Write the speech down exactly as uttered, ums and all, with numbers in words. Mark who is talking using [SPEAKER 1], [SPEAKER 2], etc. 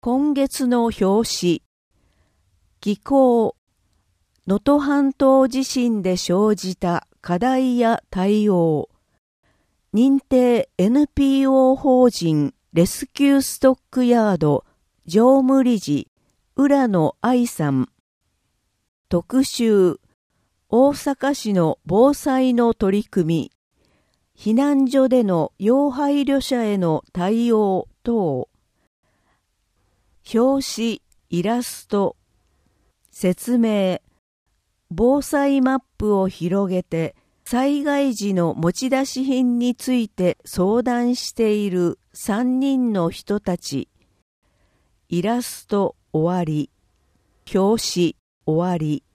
[SPEAKER 1] 今月の表紙、気候、能登半島地震で生じた課題や対応、認定 エヌピーオー 法人レスキューストックヤード常務理事浦野愛さん、特集、大阪市の防災の取り組み、避難所での要配慮者への対応等、表紙、イラスト、説明、防災マップを広げて災害時の持ち出し品について相談しているさんにんの人たち。イラスト終わり。表紙終わり。